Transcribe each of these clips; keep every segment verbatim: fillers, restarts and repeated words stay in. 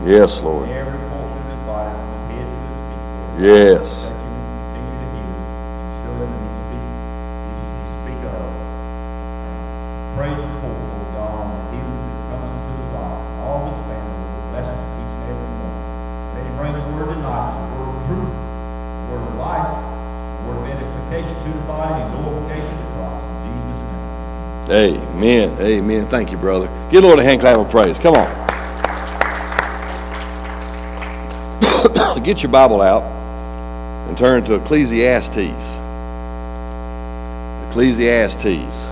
Yes, Lord. Every portion of his body from his head to his feet. Lord. Yes. That you continue to heal and show him and he speak, he, he speak of. Praise the Lord, Lord God, and the healing that comes into his life. All his family, Lord, bless him each and every one. Let him bring the word of knowledge, the word of truth, the word of life, the word of edification to the body and glorification to Christ. In Jesus' name. Amen. Amen. Thank you, brother. Give the Lord a hand clap of praise. Come on. Get your Bible out and turn to Ecclesiastes. Ecclesiastes.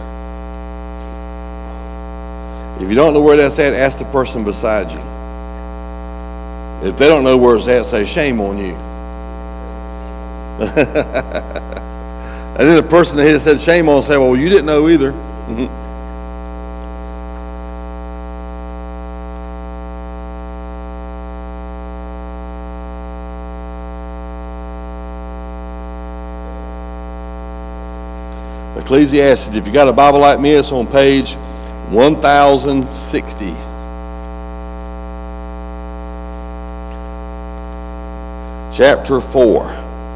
If you don't know where that's at, ask the person beside you. If they don't know where it's at, say, shame on you. And then the person that said shame on say, well, you didn't know either. Ecclesiastes, if you got a Bible like me, it's on page one thousand sixty. Chapter four.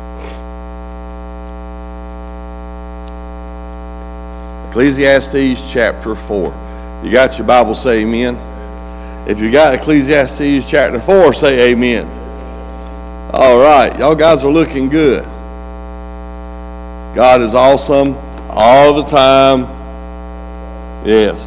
Ecclesiastes chapter four. You got your Bible, say amen. If you got Ecclesiastes chapter four, say amen. All right, y'all guys are looking good. God is awesome all the time. Yes.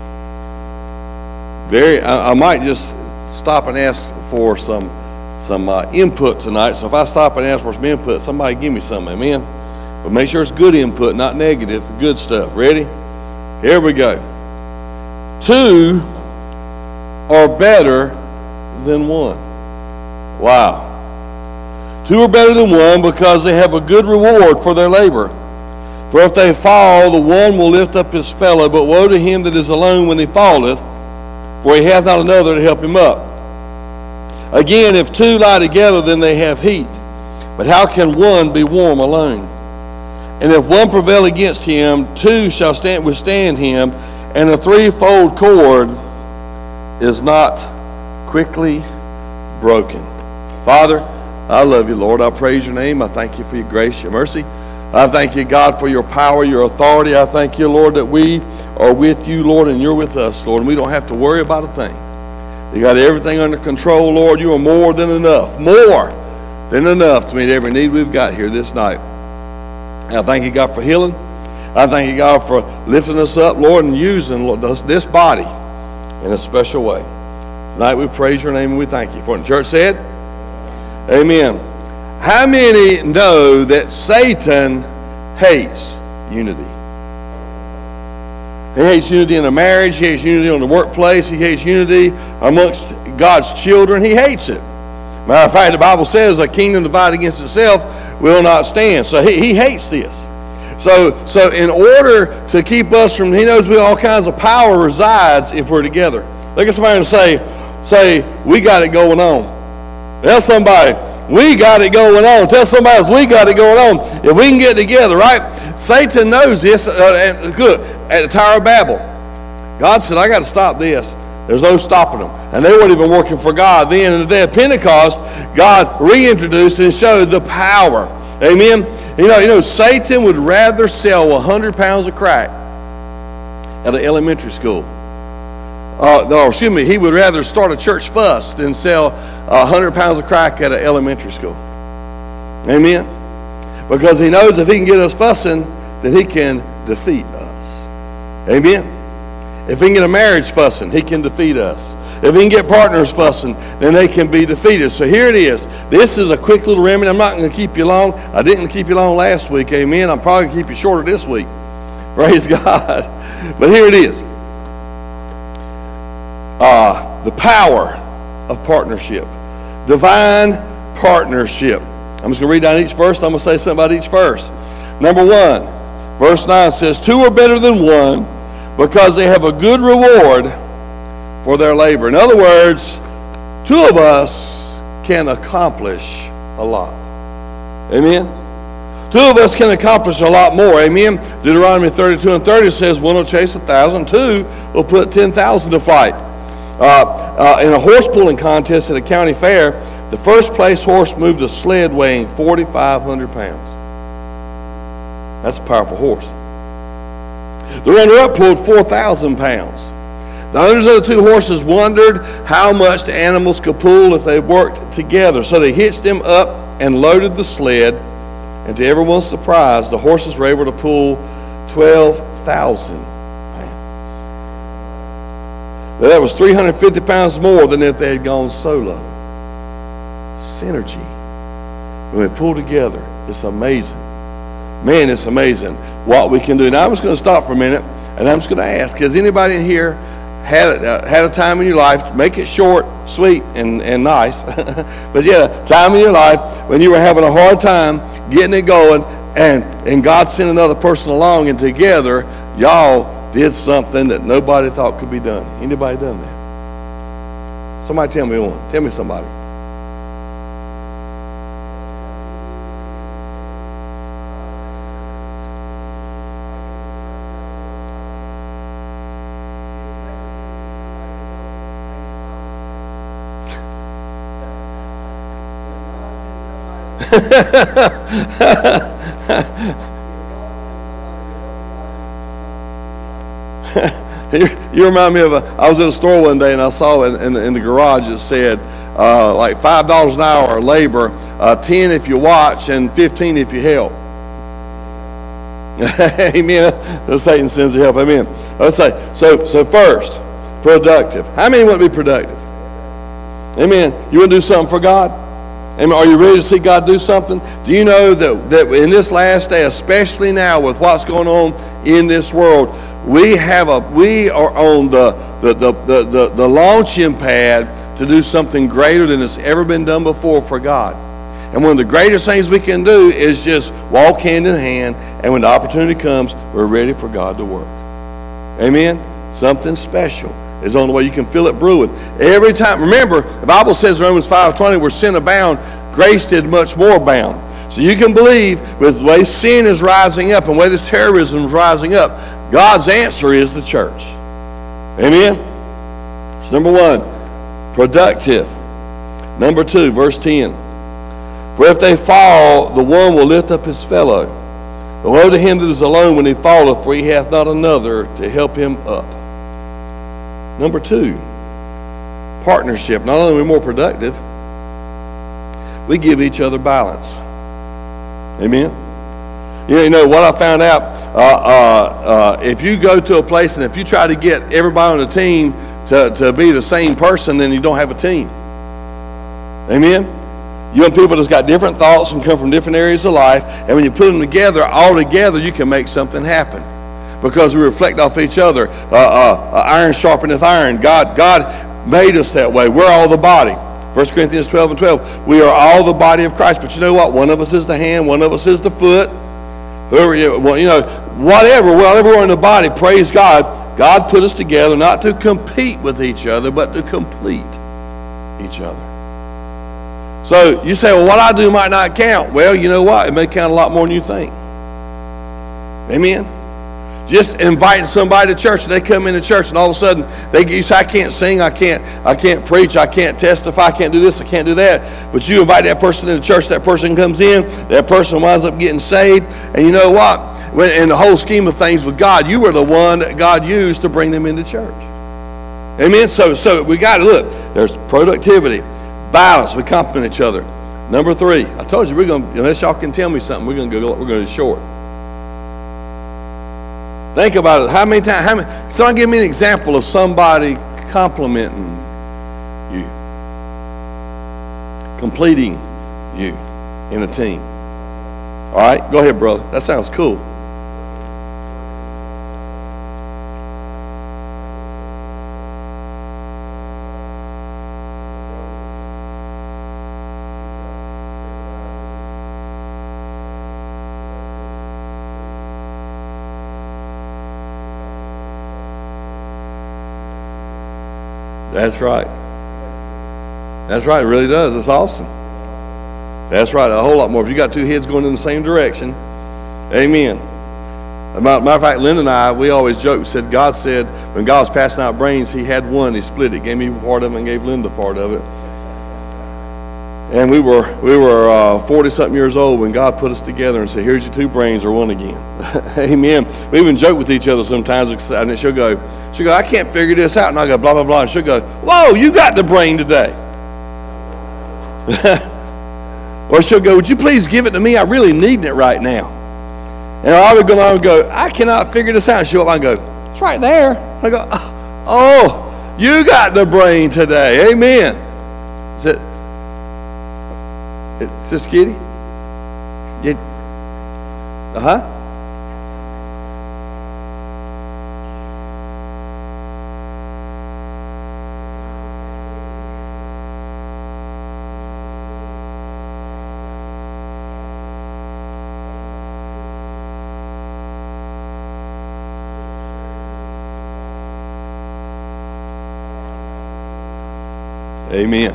Very. I, I might just stop and ask for some some uh, input tonight. So if I stop and ask for some input, somebody give me some. Amen. But make sure it's good input, not negative. Good stuff. Ready? Here we go. Two are better than one. Wow. Two are better than one because they have a good reward for their labor. For if they fall, the one will lift up his fellow, but woe to him that is alone when he falleth, for he hath not another to help him up. Again, if two lie together, then they have heat. But how can one be warm alone? And if one prevail against him, two shall stand withstand him, and a threefold cord is not quickly broken. Father, I love you, Lord. I praise your name. I thank you for your grace, your mercy. I thank you, God, for your power, your authority. I thank you, Lord, that we are with you, Lord, and you're with us, Lord, and we don't have to worry about a thing. You got everything under control, Lord. You are more than enough, more than enough to meet every need we've got here this night. And I thank you, God, for healing. I thank you, God, for lifting us up, Lord, and using Lord, this body in a special way. Tonight we praise your name and we thank you for it. The church said, amen. How many know that Satan hates unity? He hates unity in a marriage. He hates unity on the workplace. He hates unity amongst God's children. He hates it. Matter of fact, the Bible says a kingdom divided against itself will not stand. So he, he hates this. So, so in order to keep us from, he knows we all kinds of power resides if we're together. Look at somebody and say, say, we got it going on. Tell somebody, we got it going on. Tell somebody else, we got it going on. If we can get together, right? Satan knows this. Uh, and good. At the Tower of Babel, God said, I got to stop this. There's no stopping them. And they weren't even working for God. Then in the day of Pentecost, God reintroduced and showed the power. Amen? You know, you know, Satan would rather sell one hundred pounds of crack at an elementary school. Uh, no, excuse me, he would rather start a church fuss than sell one hundred pounds of crack at an elementary school. Amen? Because he knows if he can get us fussing, then he can defeat us. Amen? If he can get a marriage fussing, he can defeat us. If he can get partners fussing, then they can be defeated. So here it is. This is a quick little remedy. I'm not going to keep you long. I didn't keep you long last week. Amen? I'm probably going to keep you shorter this week. Praise God. But here it is. Uh, the power of partnership. Divine partnership. I'm just going to read down each verse. I'm going to say something about each verse. Number one, verse nine says, two are better than one because they have a good reward for their labor. In other words, two of us can accomplish a lot. Amen? Two of us can accomplish a lot more. Amen? Deuteronomy thirty-two and thirty says, one will chase a thousand, two will put ten thousand to fight. Uh, uh, in a horse pulling contest at a county fair, the first place horse moved a sled weighing forty-five hundred pounds. That's a powerful horse. The runner-up pulled four thousand pounds. The owners of the two horses wondered how much the animals could pull if they worked together. So they hitched them up and loaded the sled. And to everyone's surprise, the horses were able to pull twelve thousand pounds. Now, that was three hundred fifty pounds more than if they had gone solo. Synergy. When we pull together, it's amazing. Man, it's amazing what we can do. Now, I'm just going to stop for a minute, and I'm just going to ask, has anybody in here had, uh, had a time in your life, make it short, sweet, and, and nice, but yeah, time in your life when you were having a hard time getting it going, and, and God sent another person along, and together, y'all did something that nobody thought could be done. Anybody done that? Somebody tell me one. Tell me somebody. you, you remind me of a, I was in a store one day and I saw in, in, in the garage it said uh, like five dollars an hour labor, uh, ten if you watch, and fifteen if you help. Amen. The Satan sends the help. Amen. Let's say so. So first, productive. How many want to be productive? Amen. You want to do something for God? Amen. Are you ready to see God do something? Do you know that, that in this last day, especially now with what's going on in this world, we have a we are on the the the the, the, the launching pad to do something greater than has ever been done before for God. And one of the greatest things we can do is just walk hand in hand, and when the opportunity comes, we're ready for God to work. Amen. Something special is on the way. You can feel it brewing every time. Remember, the Bible says in Romans five twenty, where sin abound, grace did much more abound. So you can believe with the way sin is rising up and the way this terrorism is rising up, God's answer is the church. Amen. So number one, productive. Number two, verse ten. For if they fall, the one will lift up his fellow. But woe to him that is alone when he falleth, for he hath not another to help him up. Number two, partnership. Not only are we more productive, we give each other balance. Amen. You know what I found out? Uh, uh, uh, if you go to a place and if you try to get everybody on the team to, to be the same person, then you don't have a team. Amen. You want people that's got different thoughts and come from different areas of life, and when you put them together, all together, you can make something happen. Because we reflect off each other. Uh, uh, uh, iron sharpeneth iron. God, God made us that way. We're all the body. First Corinthians twelve and twelve. We are all the body of Christ. But you know what? One of us is the hand. One of us is the foot. Whoever you, well, you know, whatever. Whatever we're in the body, praise God. God put us together not to compete with each other, but to complete each other. So you say, well, what I do might not count. Well, you know what? It may count a lot more than you think. Amen. Just inviting somebody to church, and they come into church, and all of a sudden they you say, I can't sing, I can't, I can't preach, I can't testify, I can't do this, I can't do that. But you invite that person into church, that person comes in, that person winds up getting saved, and you know what? When in the whole scheme of things with God, you were the one that God used to bring them into church. Amen. So, so we got to look. There's productivity, balance. We complement each other. Number three, I told you we're going. Unless y'all can tell me something, we're going to go. We're going to short. Think about it. How many times? How many? Someone give me an example of somebody complimenting you, completing you in a team. All right, go ahead, brother. That sounds cool. That's right. That's right. It really does. It's awesome. That's right. A whole lot more. If you got two heads going in the same direction, amen. Matter of fact, Linda and I, we always joke, said God said, when God was passing out brains, he had one, he split it, gave me part of it and gave Linda part of it. And we were we were uh, forty-something years old when God put us together and said, here's your two brains, or one again. Amen. We even joke with each other sometimes, and she'll go, she'll go, I can't figure this out. And I go, blah, blah, blah. And she'll go, whoa, you got the brain today. Or she'll go, would you please give it to me? I'm really needing it right now. And I would go on and go, I cannot figure this out. And she'll up and go, it's right there. I go, oh, you got the brain today. Amen. Is it, is this Kitty? You, uh-huh. Amen.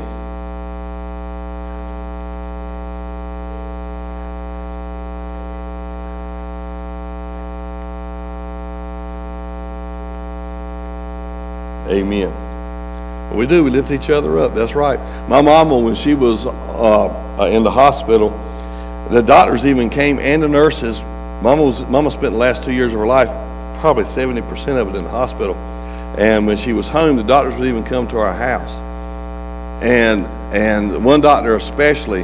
Amen. We do. We lift each other up. That's right. My mama, when she was uh, in the hospital, the doctors even came and the nurses. Mama was, Mama spent the last two years of her life, probably seventy percent of it in the hospital. And when she was home, the doctors would even come to our house. And and one doctor especially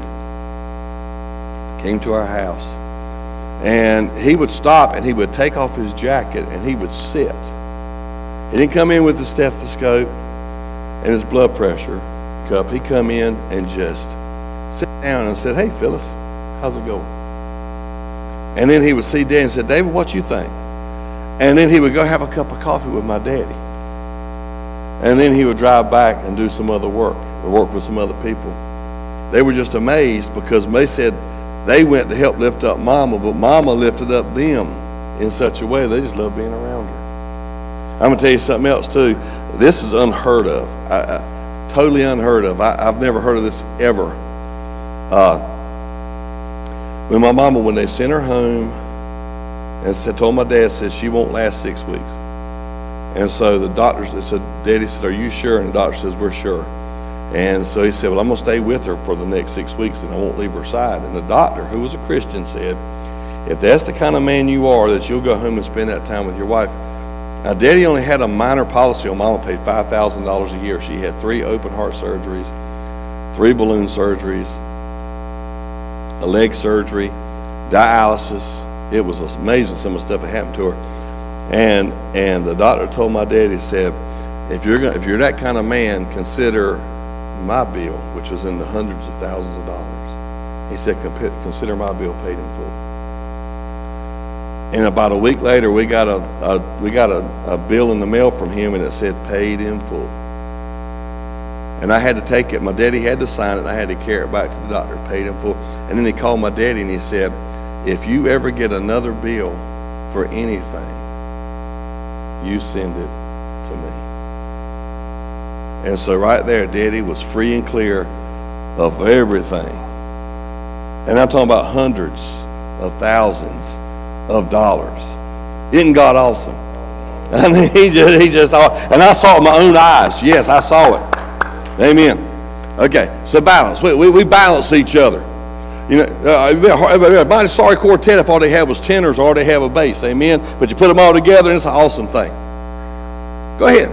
came to our house, and he would stop and he would take off his jacket and he would sit. He didn't come in with the stethoscope and his blood pressure cup. He'd come in and just sit down and said, hey, Phyllis, how's it going? And then he would see Daddy and said, David, what you think? And then he would go have a cup of coffee with my daddy. And then he would drive back and do some other work, or work with some other people. They were just amazed because they said they went to help lift up Mama, but Mama lifted up them in such a way they just loved being around her. I'm going to tell you something else too. This is unheard of. I, I, totally unheard of. I, I've never heard of this ever. Uh, when my mama, when they sent her home and said, told my dad, said she won't last six weeks. And so the doctor said, Daddy said, are you sure? And the doctor says, we're sure. And so he said, well, I'm going to stay with her for the next six weeks and I won't leave her side. And the doctor, who was a Christian, said, if that's the kind of man you are, that you'll go home and spend that time with your wife. Now, Daddy only had a minor policy on Mama, paid five thousand dollars a year. She had three open heart surgeries, three balloon surgeries, a leg surgery, dialysis. It was amazing some of the stuff that happened to her. And and the doctor told my daddy, he said, if you're gonna, if you're that kind of man, consider my bill, which was in the hundreds of thousands of dollars. He said, consider my bill paid in full. And about a week later, we got a, a we got a, a bill in the mail from him, and it said paid in full. And I had to take it. My daddy had to sign it, and I had to carry it back to the doctor, paid in full. And then he called my daddy, and he said, if you ever get another bill for anything, you send it to me. And so right there, Daddy was free and clear of everything. And I'm talking about hundreds of thousands of dollars. Isn't God awesome? I mean, he just, he just, and I saw it with my own eyes. Yes, I saw it. Amen. Okay, so balance. We, we, we balance each other. You know, uh, a mighty sorry quartet if all they have was tenors or all they have a bass. Amen. But you put them all together and it's an awesome thing. Go ahead.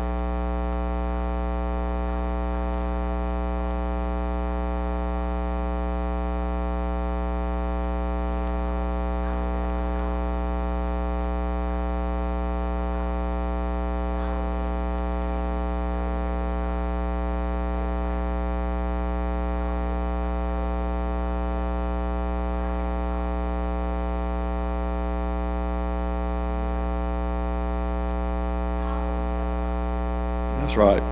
That's right.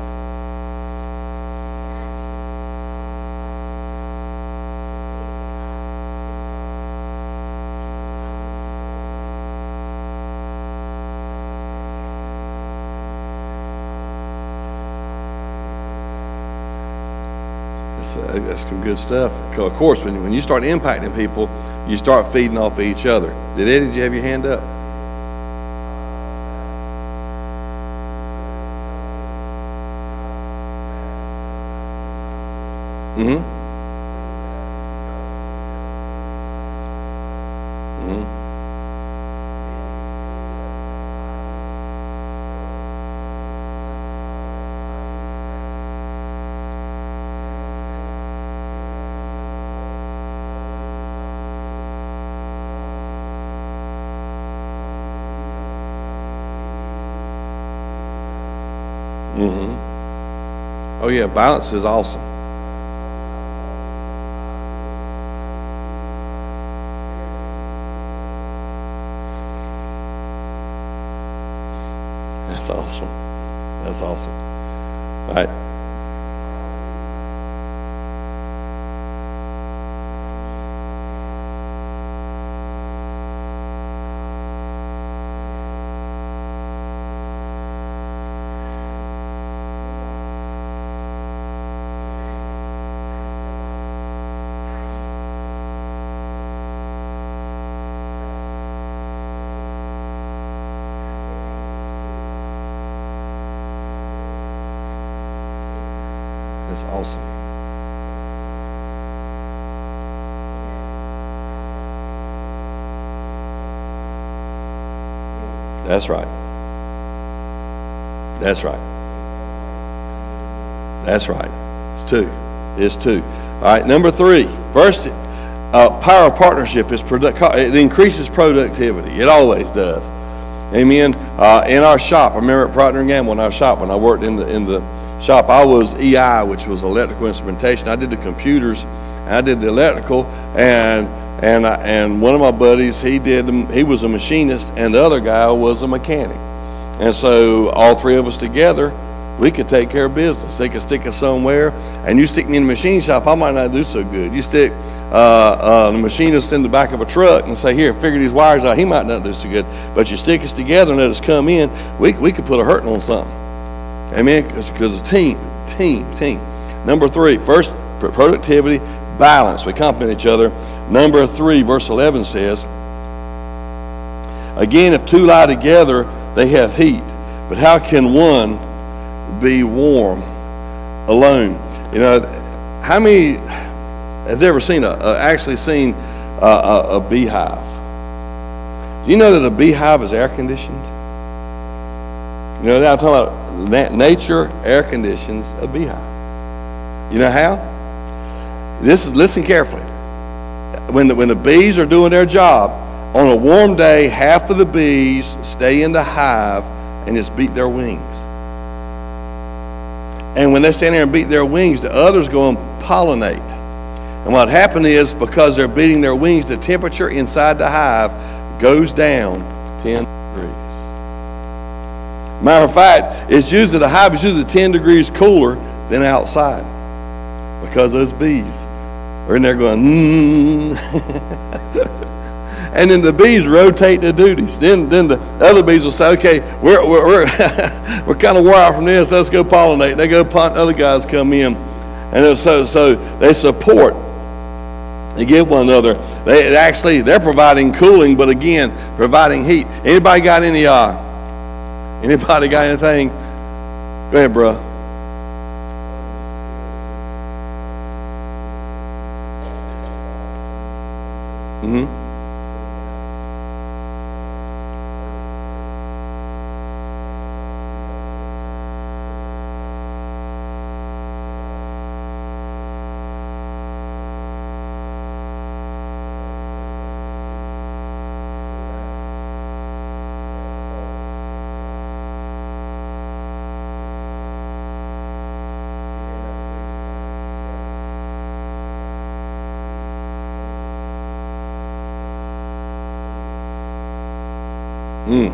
That's, uh, that's some good stuff. Of course, when, when you start impacting people, you start feeding off of each other. Did Eddie, did you have your hand up? Mm-hmm. Mm-hmm. Mm-hmm. Oh yeah, balance is awesome. That's awesome. That's awesome. All right. That's awesome. That's right. That's right. That's right. It's two. It's two. All right, number three. First, uh, power of partnership is produ- it increases productivity. It always does. Amen. Uh, in our shop, I remember at Procter and Gamble in our shop when I worked in the in the shop, I was E I, which was electrical instrumentation. I did the computers, and I did the electrical, and and I, and one of my buddies, he did he was a machinist, and the other guy was a mechanic, and so all three of us together, we could take care of business. They could stick us somewhere, and you stick me in the machine shop, I might not do so good. You stick uh, uh, the machinist in the back of a truck and say, here, figure these wires out, he might not do so good. But you stick us together and let us come in, we we could put a hurting on something. Amen? Because it's team, team, team. Number three, first, productivity, balance. We complement each other. Number three, verse eleven says, again, if two lie together, they have heat. But how can one be warm alone? You know, how many has ever seen a, a actually seen a, a, a beehive? Do you know that a beehive is air conditioned? You know, now I'm talking about nature air conditions a beehive. You know how? This is, listen carefully. When the, when the bees are doing their job, on a warm day, half of the bees stay in the hive and just beat their wings. And when they stand there and beat their wings, the others go and pollinate. And what happened is, because they're beating their wings, the temperature inside the hive goes down ten degrees. Matter of fact, it's usually the hive is usually ten degrees cooler than outside, because those bees are in there going, mm. And then the bees rotate their duties. Then, then the other bees will say, okay, we're we're we're, we're kind of wore out from this. Let's go pollinate. They go pollinate. Other guys come in, and so so they support. They give one another. They actually they're providing cooling, but again providing heat. Anybody got any? Uh, anybody got anything? Go ahead, bro. Mm-hmm. Mm.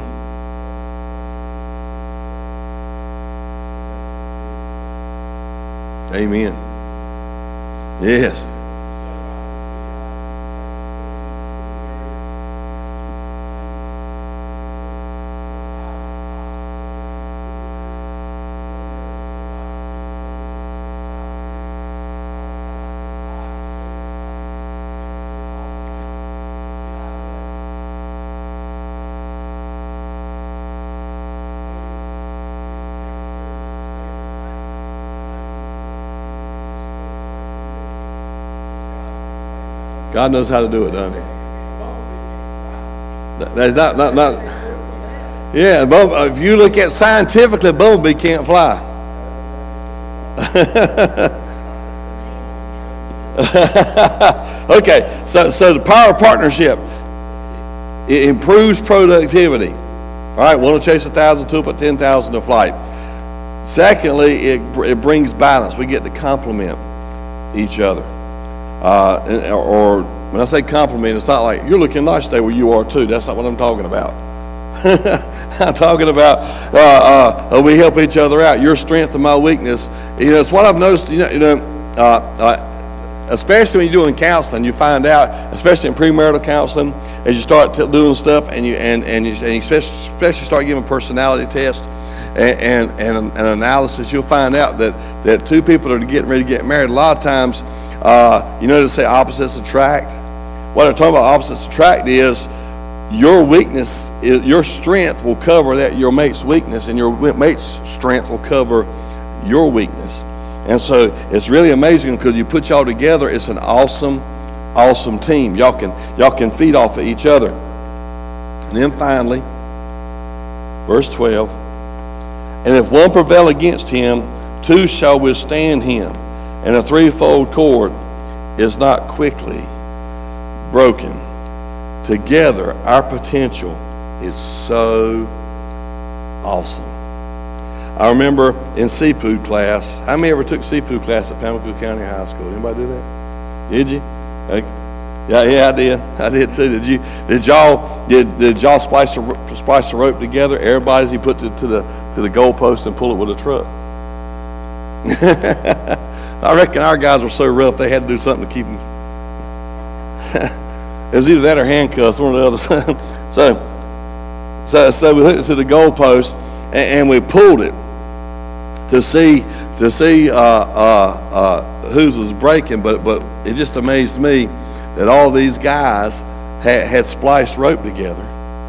Amen. Yes. God knows how to do it, doesn't he? That's not, not, not. Yeah, if you look at scientifically, bumblebee can't fly. Okay, so so the power of partnership, it improves productivity. All right, one will chase a thousand, two will put ten thousand to flight. Secondly, it it brings balance. We get to complement each other. Uh, or, or when I say compliment, it's not like you're looking nice today where you are too. That's not what I'm talking about. I'm talking about uh, uh, we help each other out. Your strength and my weakness. You know, it's what I've noticed. You know, you know, uh, uh, especially when you're doing counseling, you find out, especially in premarital counseling, as you start t- doing stuff, and you and and you, and you especially, especially start giving personality tests and and, and an analysis, you'll find out that that two people that are getting ready to get married, a lot of times, uh, you know, to say opposites attract. What I'm talking about opposites attract is your weakness, is, your strength will cover that your mate's weakness, and your mate's strength will cover your weakness. And so it's really amazing because you put y'all together, it's an awesome, awesome team. Y'all can y'all can feed off of each other. And then finally, verse twelve, and if one prevail against him, two shall withstand him, and a threefold cord is not quickly broken. Together, our potential is so awesome. I remember in seafood class, how many ever took seafood class at Pamlico County High School? Anybody do that? Did you? Okay. Yeah, yeah, I did. I did too. Did you? Did y'all? Did did y'all splice the splice the rope together? Everybody's you put it to the to the goalpost and pull it with a truck. I reckon our guys were so rough they had to do something to keep them. It was either that or handcuffs, one or the other. so, so, so we hooked it to the goalpost and, and we pulled it to see to see uh, uh, uh, whose was breaking. But but it just amazed me that all these guys had, had spliced rope together,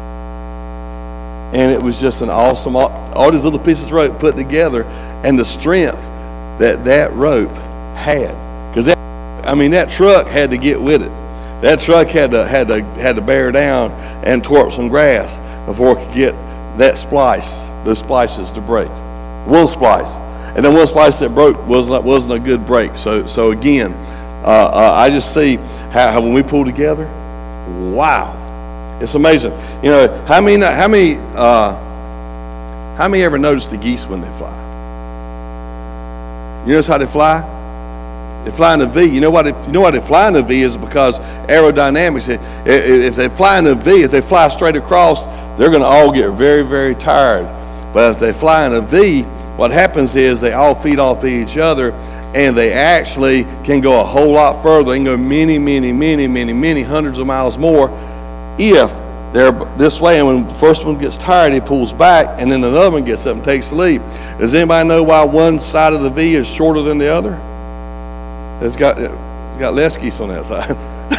and it was just an awesome. All, all these little pieces of rope put together, and the strength that that rope had, because that I mean that truck had to get with it. That truck had to had to had to bear down and tore up some grass before it could get that splice, those splices to break. One splice, and then one splice that broke wasn't wasn't a good break. So so again, uh, uh, I just see how, how when we pull together, wow, it's amazing. You know how many how many uh, how many ever notice the geese when they fly? You notice how they fly? They fly in a V. You know what? If, you know why they fly in a V is because aerodynamics. If they fly in a V, if they fly straight across, they're going to all get very, very tired. But if they fly in a V, what happens is they all feed off each other, and they actually can go a whole lot further. They can go many, many, many, many, many hundreds of miles more if they're this way. And when the first one gets tired, he pulls back, and then another one gets up and takes the lead. Does anybody know why one side of the V is shorter than the other? It's got it's got less geese on that side.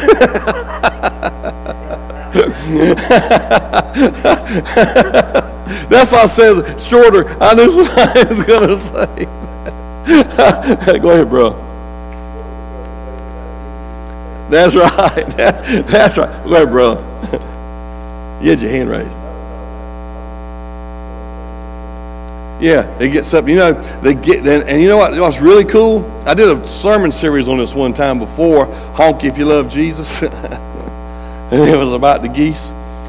That's why I said shorter. I knew somebody was going to say that. Go ahead, bro. That's right. That, that's right. Go ahead, bro. You had your hand raised. Yeah, they get something. You know, they get, and, and you know what? What's really cool? I did a sermon series on this one time before, Honk If You Love Jesus, and it was about the geese.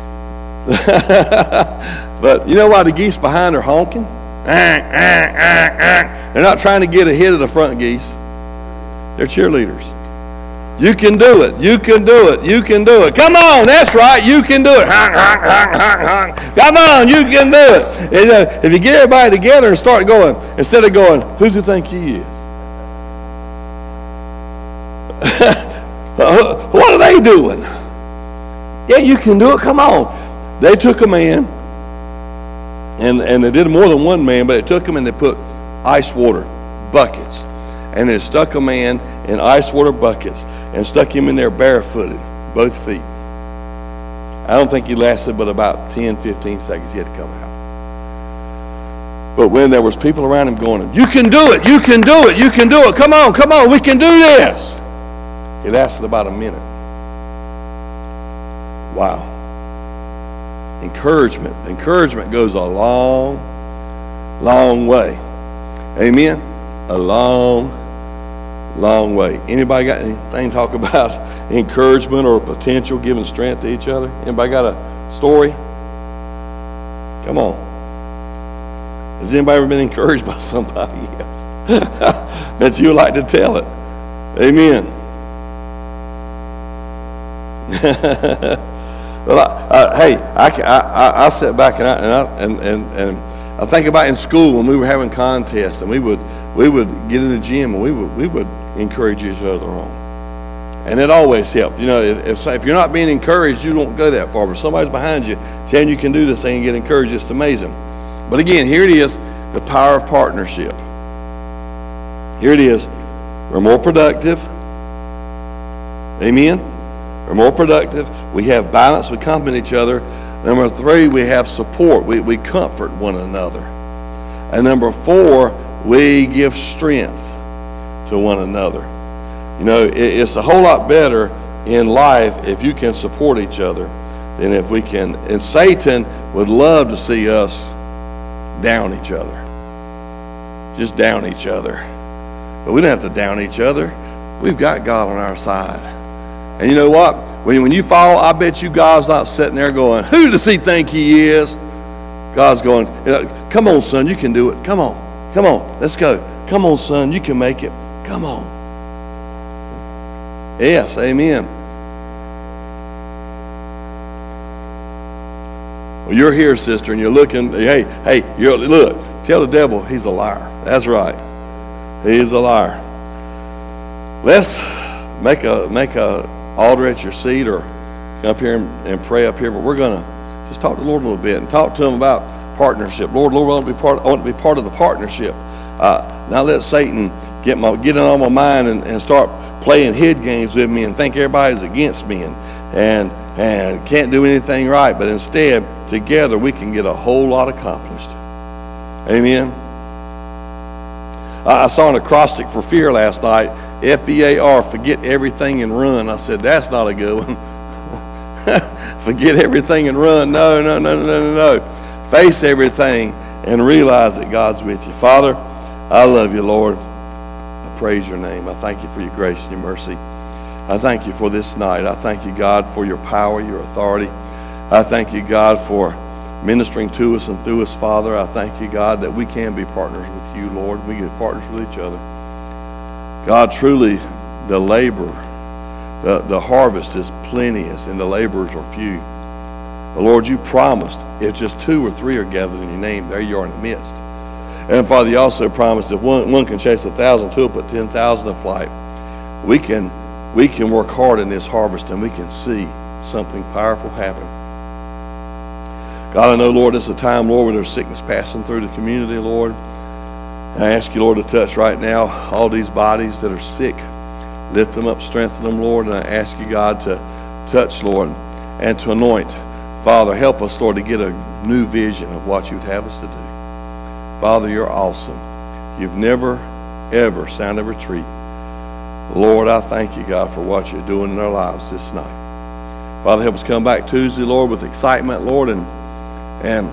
But you know why the geese behind are honking? They're not trying to get ahead of the front geese. They're cheerleaders. You can do it. You can do it. You can do it. Come on, that's right. You can do it. Honk, honk, honk, honk, honk. Come on, you can do it. And, uh, if you get everybody together and start going, instead of going, who's he think he is? What are they doing? Yeah, you can do it. Come on. They took a man, and, and they did more than one man, but they took him and they put ice water buckets. And they stuck a man in ice water buckets and stuck him in there barefooted, both feet. I don't think he lasted but about ten, fifteen seconds. He had to come out. But when there was people around him going, you can do it, you can do it, you can do it. Come on, come on, we can do this. It lasted about a minute. Wow. Encouragement. Encouragement goes a long, long way. Amen? A long, long way. Anybody got anything to talk about encouragement or potential, giving strength to each other? Anybody got a story? Come on. Has anybody ever been encouraged by somebody else that you would like to tell it? Amen. Well, I, I, hey, I, I, I sit back and I, and, I, and, and, and I think about in school when we were having contests, and we would we would get in the gym and we would we would encourage each other on, and it always helped. You know, if, if if you're not being encouraged, you don't go that far. But if somebody's behind you telling you can do this thing and get encouraged, it's amazing. But again, here it is, the power of partnership. Here it is. We're more productive. Amen. We're more productive. We have balance. We complement each other. Number three, we have support. We, we comfort one another. And number four, we give strength to one another. You know, it, it's a whole lot better in life if you can support each other than if we can. And Satan would love to see us down each other. Just down each other. But we don't have to down each other. We've got God on our side. And you know what? When, when you fall, I bet you God's not sitting there going, who does he think he is? God's going, you know, come on, son, you can do it. Come on. Come on. Let's go. Come on, son, you can make it. Come on. Yes, amen. Well, you're here, sister, and you're looking, hey, hey, you're, look, tell the devil he's a liar. That's right. He's a liar. Let's make a make a altar at your seat or come up here and, and pray up here, but we're going to just talk to the Lord a little bit and talk to him about partnership. Lord, Lord, I want to be part, I want to be part of the partnership. Uh, not let Satan get my get on my mind and, and start playing head games with me and think everybody's against me and, and, and can't do anything right, but instead, together we can get a whole lot accomplished. Amen. I saw an acrostic for fear last night, F E A R, forget everything and run. I said, that's not a good one. Forget everything and run. No, no, no, no, no, no. Face everything and realize that God's with you. Father, I love you, Lord. I praise your name. I thank you for your grace and your mercy. I thank you for this night. I thank you, God, for your power, your authority. I thank you, God, for ministering to us and through us, Father. I thank you, God, that we can be partners with you, Lord. We can be partners with each other. God, truly, the labor, the, the harvest is plenteous and the laborers are few. But Lord, you promised if just two or three are gathered in your name, there you are in the midst. And Father, you also promised if one, one can chase a thousand, two will put ten thousand to flight. We can, we can work hard in this harvest and we can see something powerful happen. God, I know, Lord, this is a time, Lord, where there's sickness passing through the community, Lord. And I ask you, Lord, to touch right now all these bodies that are sick. Lift them up, strengthen them, Lord. And I ask you, God, to touch, Lord, and to anoint. Father, help us, Lord, to get a new vision of what you'd have us to do. Father, you're awesome. You've never, ever sounded retreat. Lord, I thank you, God, for what you're doing in our lives this night. Father, help us come back Tuesday, Lord, with excitement, Lord, and And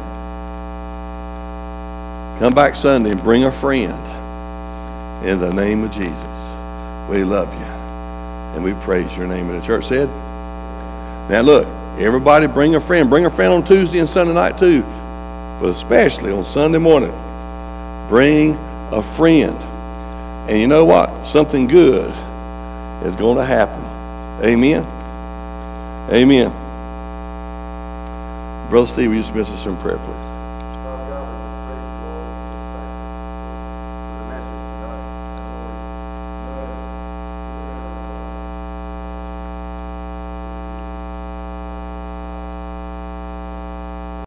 come back Sunday and bring a friend in the name of Jesus. We love you and we praise your name. And the church said, now look, everybody bring a friend. Bring a friend on Tuesday and Sunday night too, but especially on Sunday morning. Bring a friend. And you know what? Something good is going to happen. Amen. Amen. Brother Steve, will you dismiss us in prayer, please?